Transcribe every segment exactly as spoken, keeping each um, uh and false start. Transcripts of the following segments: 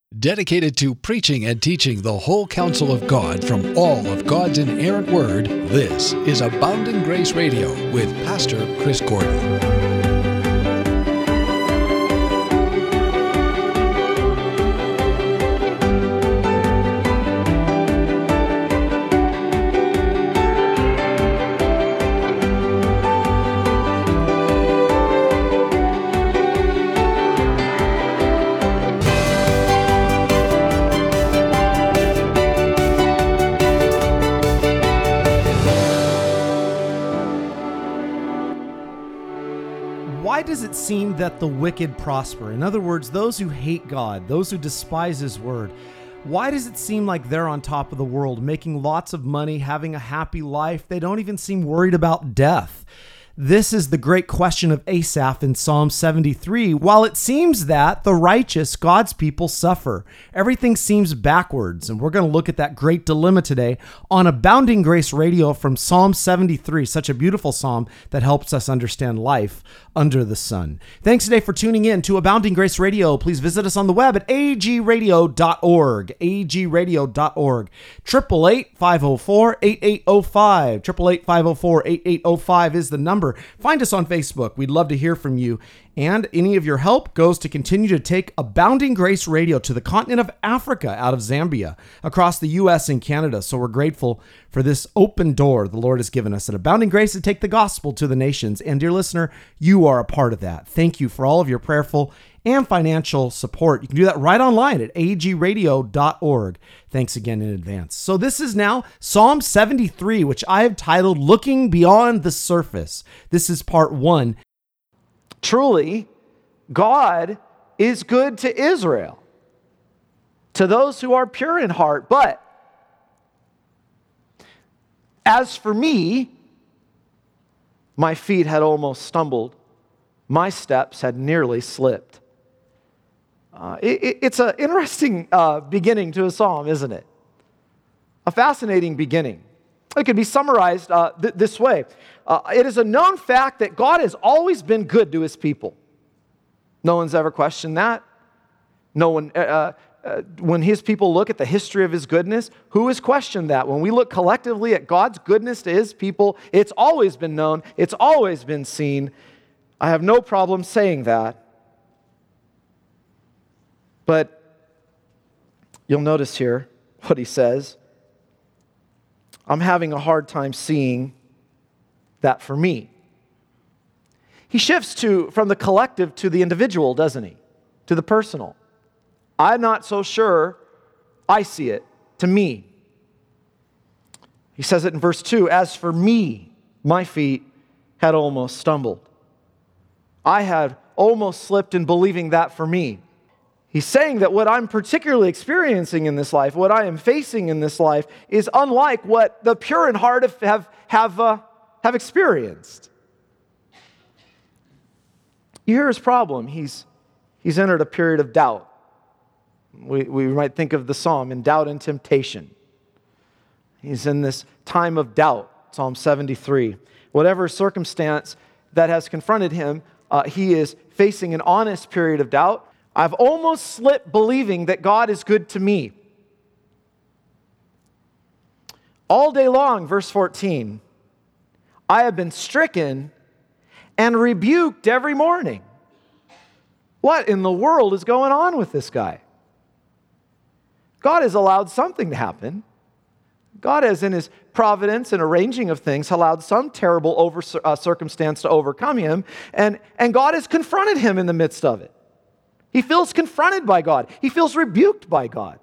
Dedicated to preaching and teaching the whole counsel of God from all of God's inerrant word, this is Abounding Grace Radio with Pastor Chris Gordon. Why does it seem that the wicked prosper? In other words, those who hate God, those who despise His word. Why does it seem like they're on top of the world, making lots of money, having a happy life? They don't even seem worried about death. This is the great question of Asaph in Psalm seventy-three. While it seems that the righteous, God's people, suffer, everything seems backwards. And we're going to look at that great dilemma today on Abounding Grace Radio from Psalm seventy-three, such a beautiful psalm that helps us understand life under the sun. Thanks today for tuning in to Abounding Grace Radio. Please visit us on the web at a g radio dot org, a g radio dot org. eight eight eight, five oh four, eight eight oh five. eight eight eight, five oh four, eight eight oh five is the number. Find us on Facebook. We'd love to hear from you. And any of your help goes to continue to take Abounding Grace Radio to the continent of Africa out of Zambia, across the U S and Canada. So we're grateful for this open door the Lord has given us at Abounding Grace to take the gospel to the nations. And dear listener, you are a part of that. Thank you for all of your prayerful and financial support. You can do that right online at a g radio dot org. Thanks again in advance. So this is now Psalm seventy-three, which I have titled Looking Beyond the Surface. This is part one. Truly, God is good to Israel, to those who are pure in heart. But as for me, my feet had almost stumbled. My steps had nearly slipped. Uh, it, it's an interesting uh, beginning to a psalm, isn't it? A fascinating beginning. It can be summarized uh, th- this way. Uh, it is a known fact that God has always been good to His people. No one's ever questioned that. No one, uh, uh, when His people look at the history of His goodness, who has questioned that? When we look collectively at God's goodness to His people, it's always been known. It's always been seen. I have no problem saying that. But you'll notice here what he says. I'm having a hard time seeing that for me. He shifts to from the collective to the individual, doesn't he? To the personal. I'm not so sure I see it to me. He says it in verse two, as for me, my feet had almost stumbled. I had almost slipped in believing that for me. He's saying that what I'm particularly experiencing in this life, what I am facing in this life, is unlike what the pure in heart have, have, have, uh, have experienced. You hear his problem. He's, he's entered a period of doubt. We, we might think of the psalm in doubt and temptation. He's in this time of doubt, Psalm seventy-three. Whatever circumstance that has confronted him, uh, he is facing an honest period of doubt. I've almost slipped believing that God is good to me. All day long, verse fourteen, I have been stricken and rebuked every morning. What in the world is going on with this guy? God has allowed something to happen. God has, in His providence and arranging of things, allowed some terrible over, uh, circumstance to overcome him, and, and God has confronted him in the midst of it. He feels confronted by God. He feels rebuked by God.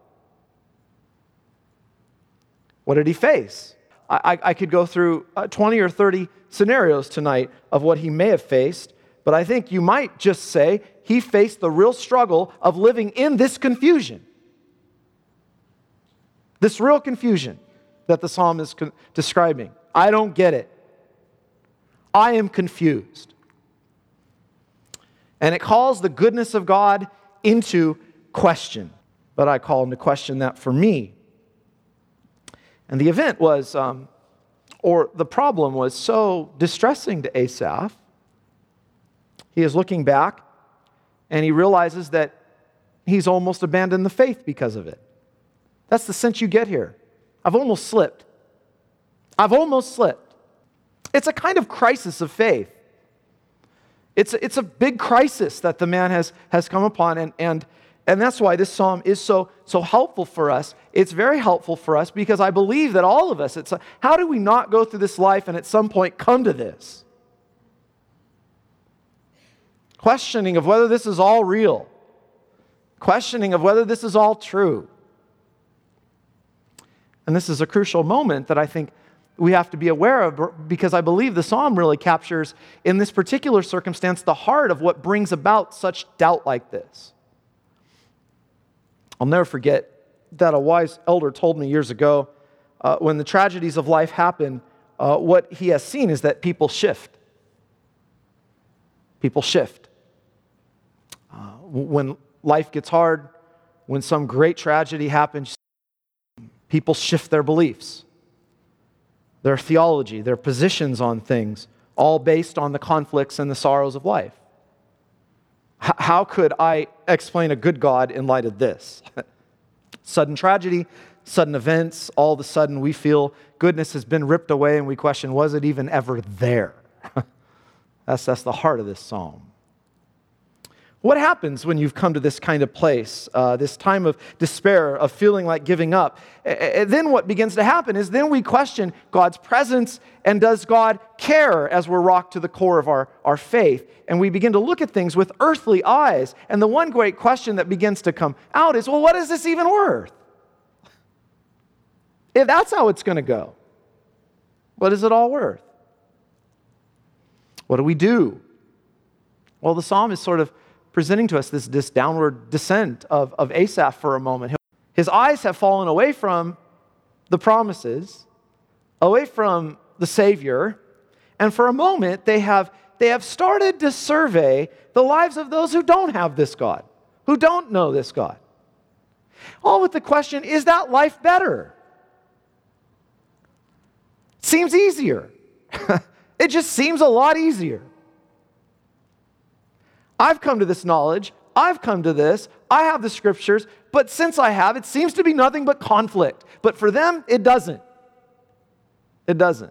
What did he face? I, I, I could go through uh, twenty or thirty scenarios tonight of what he may have faced, but I think you might just say he faced the real struggle of living in this confusion. This real confusion that the psalm is con- describing. I don't get it. I am confused. And it calls the goodness of God into question. But I call into question that for me. And the event was, um, or the problem was so distressing to Asaph. He is looking back and he realizes that he's almost abandoned the faith because of it. That's the sense you get here. I've almost slipped. I've almost slipped. It's a kind of crisis of faith. It's a, it's a big crisis that the man has, has come upon, and, and, and that's why this psalm is so, so helpful for us. It's very helpful for us because I believe that all of us, it's a, how do we not go through this life and at some point come to this? Questioning of whether this is all real. Questioning of whether this is all true. And this is a crucial moment that I think we have to be aware of, because I believe the psalm really captures, in this particular circumstance, the heart of what brings about such doubt like this. I'll never forget that a wise elder told me years ago, uh, when the tragedies of life happen, uh, what he has seen is that people shift. People shift. Uh, when life gets hard, when some great tragedy happens, people shift their beliefs, their theology, their positions on things, all based on the conflicts and the sorrows of life. H- how could I explain a good God in light of this? Sudden tragedy, sudden events, all of a sudden we feel goodness has been ripped away and we question, was it even ever there? that's, that's the heart of this psalm. What happens when you've come to this kind of place, uh, this time of despair, of feeling like giving up? And then what begins to happen is then we question God's presence, and does God care, as we're rocked to the core of our, our faith? And we begin to look at things with earthly eyes. And the one great question that begins to come out is, well, what is this even worth? If that's how it's going to go, what is it all worth? What do we do? Well, the psalm is sort of presenting to us this, this downward descent of, of Asaph for a moment. His eyes have fallen away from the promises, away from the Savior, and for a moment they have, they have started to survey the lives of those who don't have this God, who don't know this God. All with the question, is that life better? Seems easier. It just seems a lot easier. I've come to this knowledge, I've come to this, I have the scriptures, but since I have, it seems to be nothing but conflict. But for them, it doesn't. It doesn't.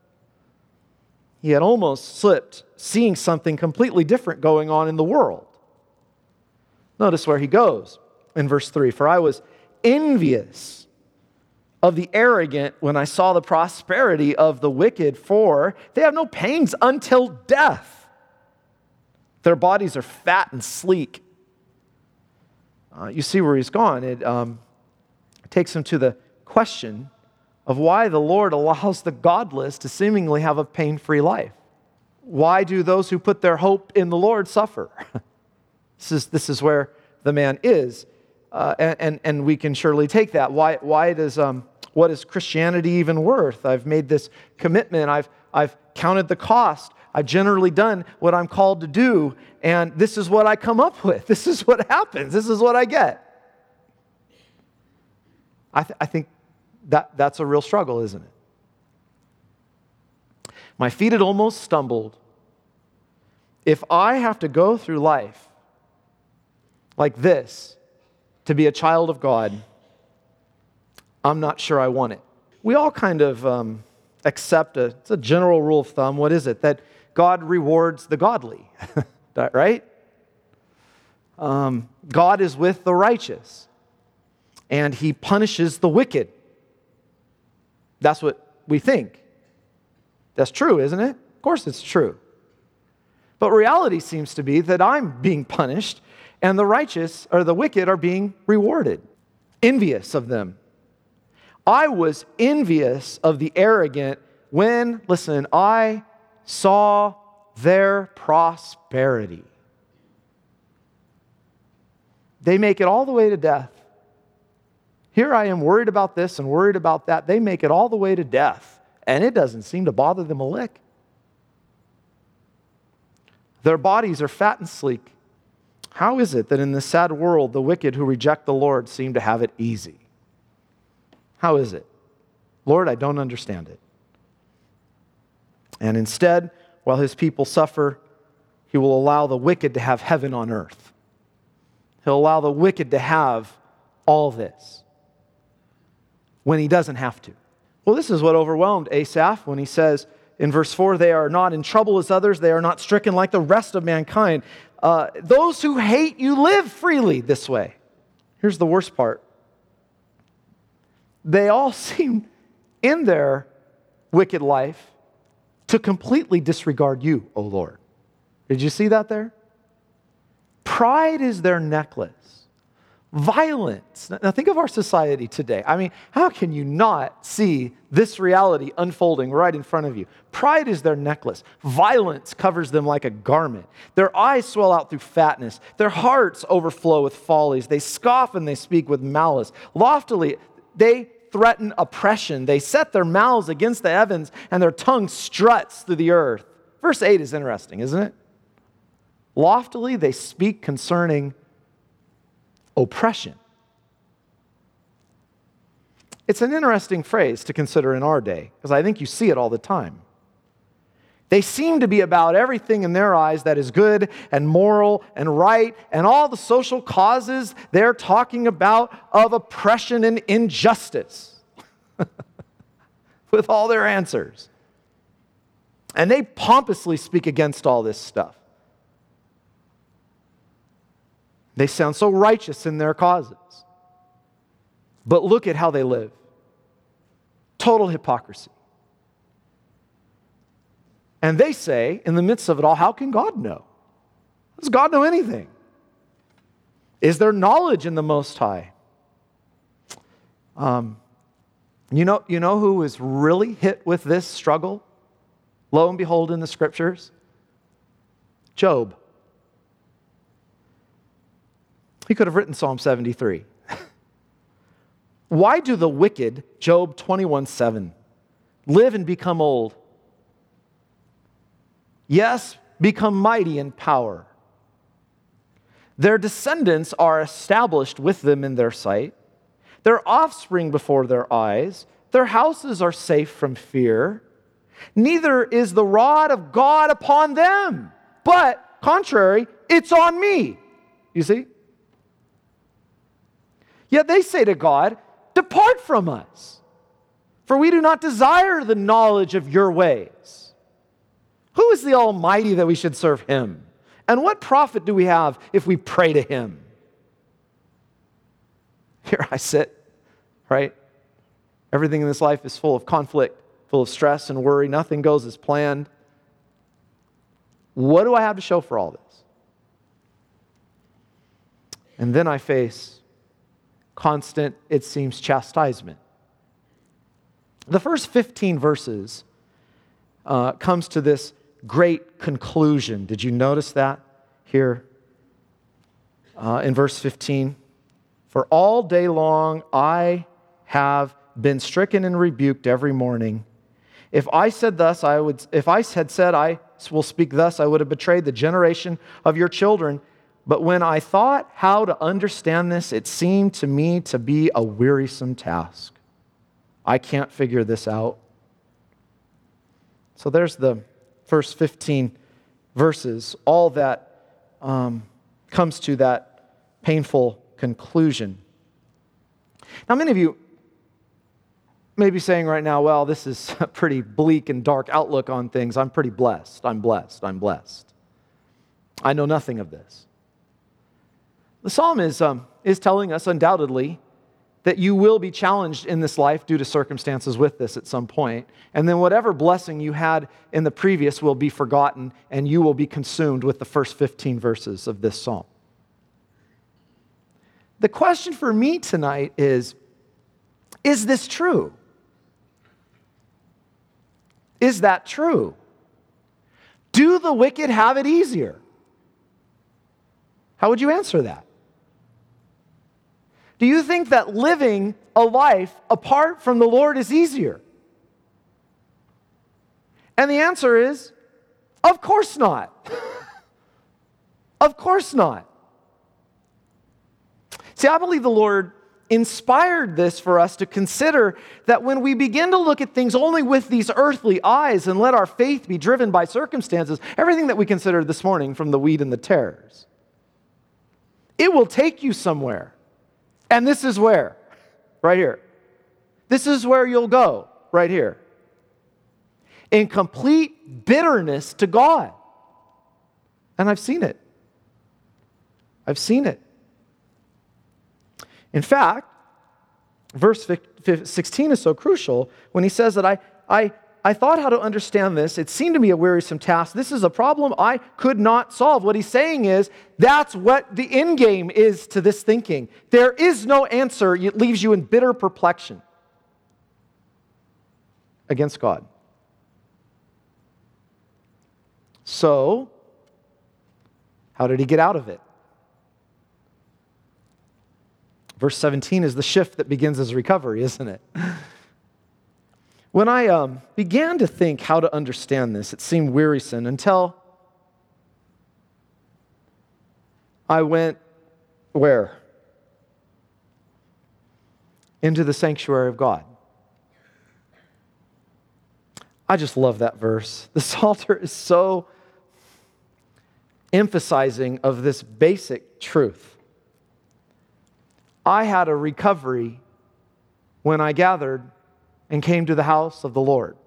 He had almost slipped, seeing something completely different going on in the world. Notice where he goes in verse three. For I was envious of the arrogant when I saw the prosperity of the wicked, for they have no pains until death. Their bodies are fat and sleek. Uh, you see where he's gone. It um, takes him to the question of why the Lord allows the godless to seemingly have a pain-free life. Why do those who put their hope in the Lord suffer? this is this is where the man is, uh, and, and and we can surely take that. Why why does um what is Christianity even worth? I've made this commitment. I've I've counted the cost. I've generally done what I'm called to do, and this is what I come up with. This is what happens. This is what I get. I, th- I think that that's a real struggle, isn't it? My feet had almost stumbled. If I have to go through life like this to be a child of God, I'm not sure I want it. We all kind of um, accept a, it's a general rule of thumb. What is it? That God rewards the godly, right? Um, God is with the righteous, and he punishes the wicked. That's what we think. That's true, isn't it? Of course it's true. But reality seems to be that I'm being punished, and the righteous or the wicked are being rewarded. Envious of them. I was envious of the arrogant when, listen, I saw their prosperity. They make it all the way to death. Here I am worried about this and worried about that. They make it all the way to death, and it doesn't seem to bother them a lick. Their bodies are fat and sleek. How is it that in this sad world, the wicked who reject the Lord seem to have it easy? How is it? Lord, I don't understand it. And instead, while his people suffer, he will allow the wicked to have heaven on earth. He'll allow the wicked to have all this when he doesn't have to. Well, this is what overwhelmed Asaph when he says in verse four, they are not in trouble as others, they are not stricken like the rest of mankind. Uh, those who hate you live freely this way. Here's the worst part. They all seem in their wicked life to completely disregard you, O Lord. Did you see that there? Pride is their necklace. Violence. Now think of our society today. I mean, how can you not see this reality unfolding right in front of you? Pride is their necklace. Violence covers them like a garment. Their eyes swell out through fatness. Their hearts overflow with follies. They scoff and they speak with malice. Loftily, they threaten oppression. They set their mouths against the heavens and their tongue struts through the earth. Verse eight is interesting, isn't it? Loftily, they speak concerning oppression. It's an interesting phrase to consider in our day, because I think you see it all the time. They seem to be about everything in their eyes that is good and moral and right, and all the social causes they're talking about of oppression and injustice with all their answers. And they pompously speak against all this stuff. They sound so righteous in their causes. But look at how they live. Total hypocrisy. And they say, in the midst of it all, how can God know? Does God know anything? Is there knowledge in the Most High? Um, you know, you know who is really hit with this struggle? Lo and behold in the Scriptures? Job. He could have written Psalm seventy-three. Why do the wicked, Job twenty-one seven, live and become old? Yes, become mighty in power. Their descendants are established with them in their sight, their offspring before their eyes. Their houses are safe from fear. Neither is the rod of God upon them, but contrary, it's on me. You see? Yet they say to God, depart from us, for we do not desire the knowledge of your ways. Who is the Almighty that we should serve him? And what profit do we have if we pray to him? Here I sit, right? Everything in this life is full of conflict, full of stress and worry. Nothing goes as planned. What do I have to show for all this? And then I face constant, it seems, chastisement. The first fifteen verses uh, comes to this great conclusion. Did you notice that here uh, in verse fifteen? For all day long I have been stricken and rebuked every morning. If I said thus, I would. If I had said I will speak thus, I would have betrayed the generation of your children. But when I thought how to understand this, it seemed to me to be a wearisome task. I can't figure this out. So there's the first fifteen verses, all that um, comes to that painful conclusion. Now, many of you may be saying right now, well, this is a pretty bleak and dark outlook on things. I'm pretty blessed. I'm blessed. I'm blessed. I know nothing of this. The psalm is, um, is telling us undoubtedly that you will be challenged in this life due to circumstances with this at some point. And then whatever blessing you had in the previous will be forgotten and you will be consumed with the first fifteen verses of this psalm. The question for me tonight is, is this true? Is that true? Do the wicked have it easier? How would you answer that? Do you think that living a life apart from the Lord is easier? And the answer is, of course not. Of course not. See, I believe the Lord inspired this for us to consider that when we begin to look at things only with these earthly eyes and let our faith be driven by circumstances, everything that we considered this morning from the wheat and the tares, It will take you somewhere. And this is where? Right here. This is where you'll go. Right here. In complete bitterness to God. And I've seen it. I've seen it. In fact, verse sixteen is so crucial when he says that I, I, I thought how to understand this. It seemed to me a wearisome task. This is a problem I could not solve. What he's saying is that's what the end game is to this thinking. There is no answer. It leaves you in bitter perplexion against God. So, how did he get out of it? Verse seventeen is the shift that begins his recovery, isn't it? When I um, began to think how to understand this, it seemed wearisome until I went where? Into the sanctuary of God. I just love that verse. The Psalter is so emphasizing of this basic truth. I had a recovery when I gathered and came to the house of the Lord.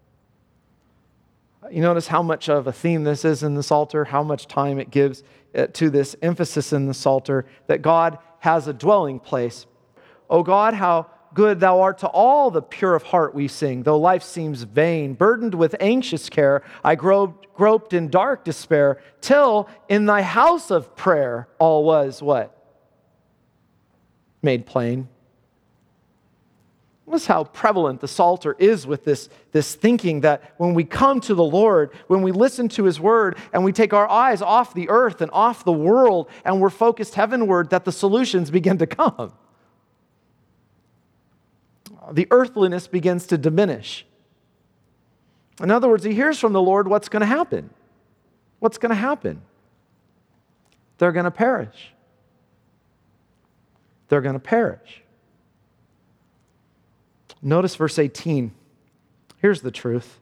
You notice how much of a theme this is in the Psalter, how much time it gives to this emphasis in the Psalter that God has a dwelling place. O God, how good thou art to all the pure of heart, we sing, though life seems vain. Burdened with anxious care, I groped, groped in dark despair, till in thy house of prayer all was what? Made plain. Notice how prevalent the Psalter is with this, this thinking that when we come to the Lord, when we listen to His Word, and we take our eyes off the earth and off the world, and we're focused heavenward, that the solutions begin to come. The earthliness begins to diminish. In other words, he hears from the Lord what's going to happen. What's going to happen? They're going to perish. They're going to perish. Notice verse eighteen. Here's the truth.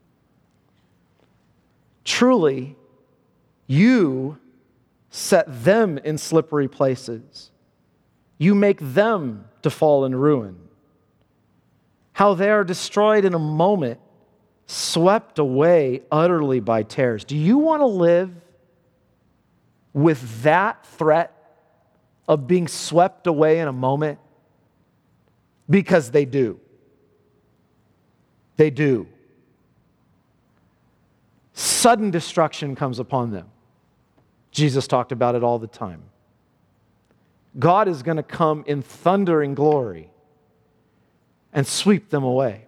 Truly, you set them in slippery places. You make them to fall in ruin. How they are destroyed in a moment, swept away utterly by terrors. Do you want to live with that threat of being swept away in a moment? Because they do. They do. Sudden destruction comes upon them. Jesus talked about it all the time. God is going to come in thundering glory and sweep them away.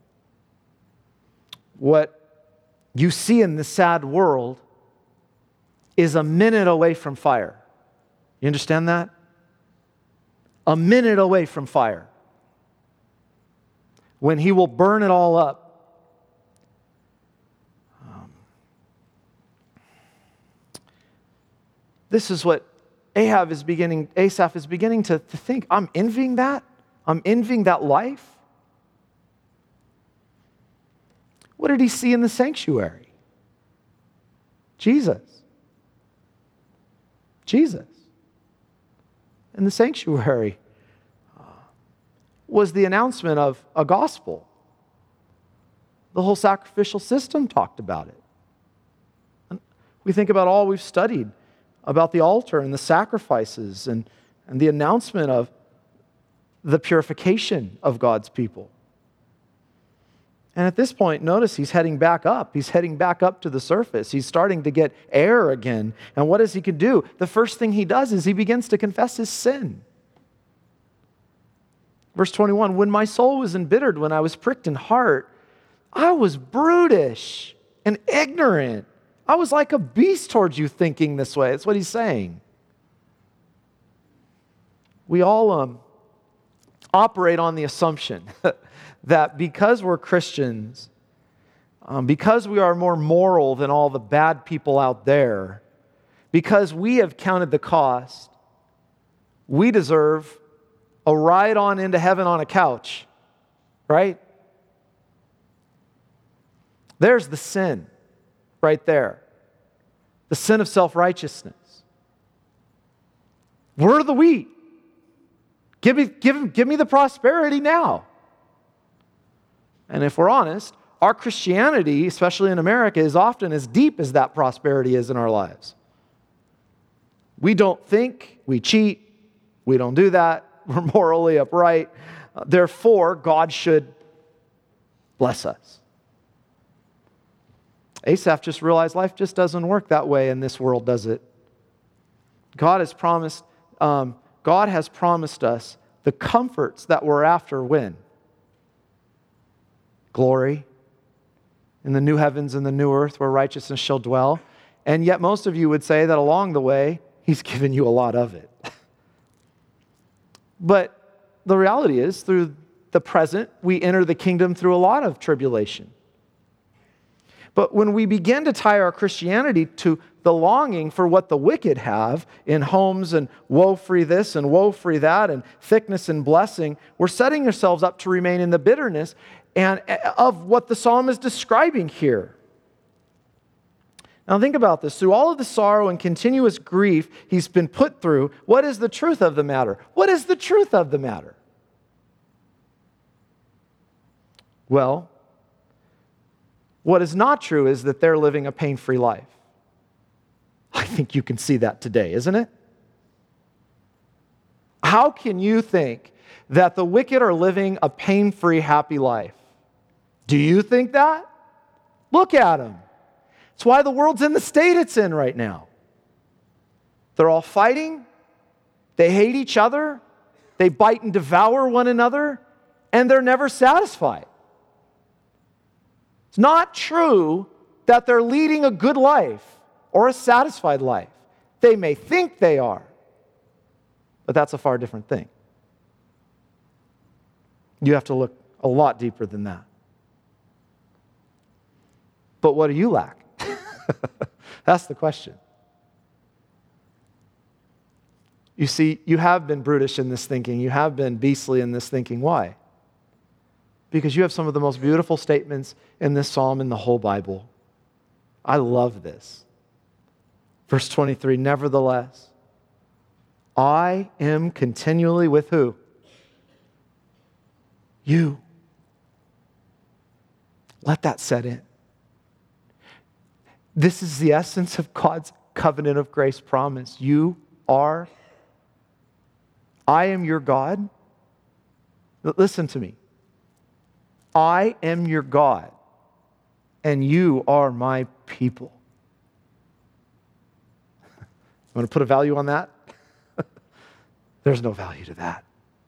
What you see in this sad world is a minute away from fire. You understand that? A minute away from fire. When He will burn it all up. Um, this is what Ahab is beginning, Asaph is beginning to, to think. I'm envying that. I'm envying that life. What did he see in the sanctuary? Jesus. Jesus. In the sanctuary uh, was the announcement of a gospel. The whole sacrificial system talked about it. And we think about all we've studied about the altar and the sacrifices and, and the announcement of the purification of God's people. And at this point, notice he's heading back up. He's heading back up to the surface. He's starting to get air again. And what does he can do? The first thing he does is he begins to confess his sin. Verse twenty-one, when my soul was embittered, when I was pricked in heart, I was brutish and ignorant. I was like a beast towards you thinking this way. That's what he's saying. We all um, operate on the assumption that because we're Christians, um, because we are more moral than all the bad people out there, because we have counted the cost, we deserve a ride on into heaven on a couch, right? There's the sin right there. The sin of self-righteousness. We're the wheat. Give me, give, give me the prosperity now. And if we're honest, our Christianity, especially in America, is often as deep as that prosperity is in our lives. We don't think, we cheat, we don't do that, we're morally upright. Uh, therefore, God should bless us. Asaph just realized life just doesn't work that way in this world, does it? God has promised, um, God has promised us the comforts that we're after when? Glory in the new heavens and the new earth where righteousness shall dwell. And yet most of you would say that along the way, He's given you a lot of it. But the reality is, through the present, we enter the kingdom through a lot of tribulation. But when we begin to tie our Christianity to the longing for what the wicked have in homes and woe-free this and woe-free that and thickness and blessing, we're setting ourselves up to remain in the bitterness and of what the psalm is describing here. Now think about this. Through all of the sorrow and continuous grief he's been put through, what is the truth of the matter? What is the truth of the matter? Well, what is not true is that they're living a pain-free life. I think you can see that today, isn't it? How can you think that the wicked are living a pain-free, happy life? Do you think that? Look at them. It's why the world's in the state it's in right now. They're all fighting. They hate each other. They bite and devour one another. And they're never satisfied. It's not true that they're leading a good life or a satisfied life. They may think they are, but that's a far different thing. You have to look a lot deeper than that. But what do you lack? That's the question. You see, you have been brutish in this thinking. You have been beastly in this thinking. Why? Because you have some of the most beautiful statements in this psalm in the whole Bible. I love this. Verse twenty-three, nevertheless, I am continually with who? You. Let that set in. This is the essence of God's covenant of grace promise. You are, I am your God. Listen to me. I am your God, and you are my people. You want to put a value on that? There's no value to that.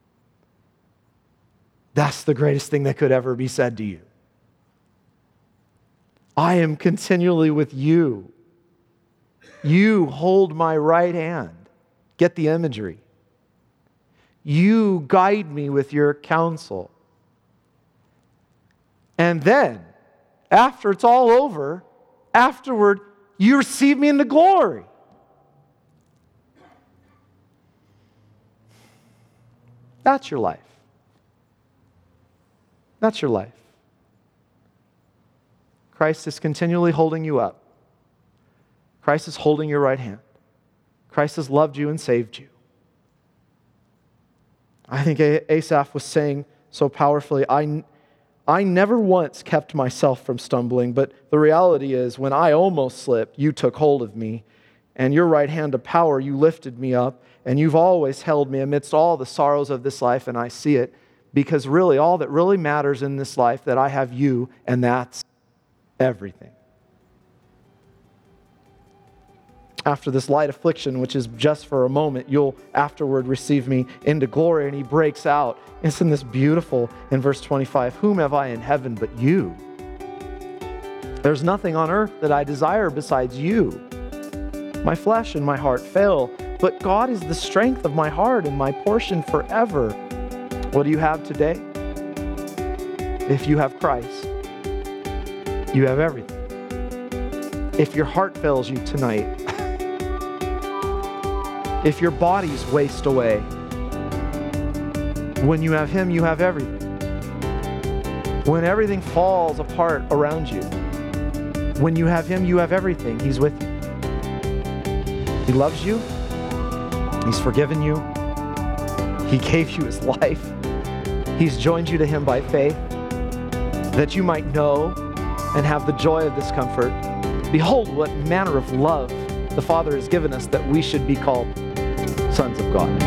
That's the greatest thing that could ever be said to you. I am continually with you. You hold my right hand. Get the imagery. You guide me with your counsel. And then, after it's all over, afterward, you receive me into glory. That's your life. That's your life. Christ is continually holding you up. Christ is holding your right hand. Christ has loved you and saved you. I think Asaph was saying so powerfully, I, I never once kept myself from stumbling, but the reality is when I almost slipped, you took hold of me, and your right hand of power, you lifted me up, and you've always held me amidst all the sorrows of this life, and I see it, because really all that really matters in this life, that I have you, and that's everything. After this light affliction, which is just for a moment, you'll afterward receive me into glory. And he breaks out. Isn't this beautiful in verse twenty-five? Whom have I in heaven but you? There's nothing on earth that I desire besides you. My flesh and my heart fail, but God is the strength of my heart and my portion forever. What do you have today? If you have Christ, you have everything. If your heart fails you tonight, if your bodies waste away, when you have Him, you have everything. When everything falls apart around you, when you have Him, you have everything. He's with you. He loves you. He's forgiven you. He gave you his life. He's joined you to him by faith, that you might know and have the joy of this comfort. Behold, what manner of love the Father has given us, that we should be called sons of God.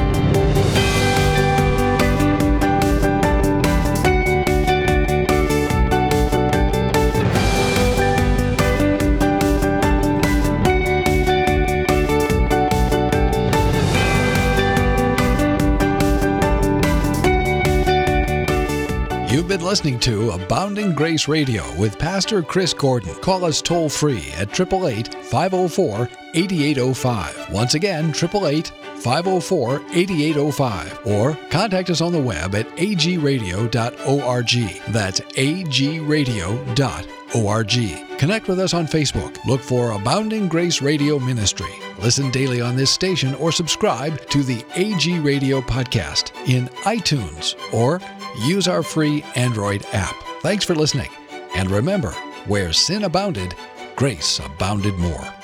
You've been listening to Abounding Grace Radio with Pastor Chris Gordon. Call us toll free at eight eight eight, five oh four, eight eight oh five. Once again, eight eight eight, five oh four, eight eight oh five. Or contact us on the web at a g radio dot org. That's a g radio dot org. Connect with us on Facebook. Look for Abounding Grace Radio Ministry. Listen daily on this station or subscribe to the A G Radio podcast in iTunes or use our free Android app. Thanks for listening. And remember, where sin abounded, grace abounded more.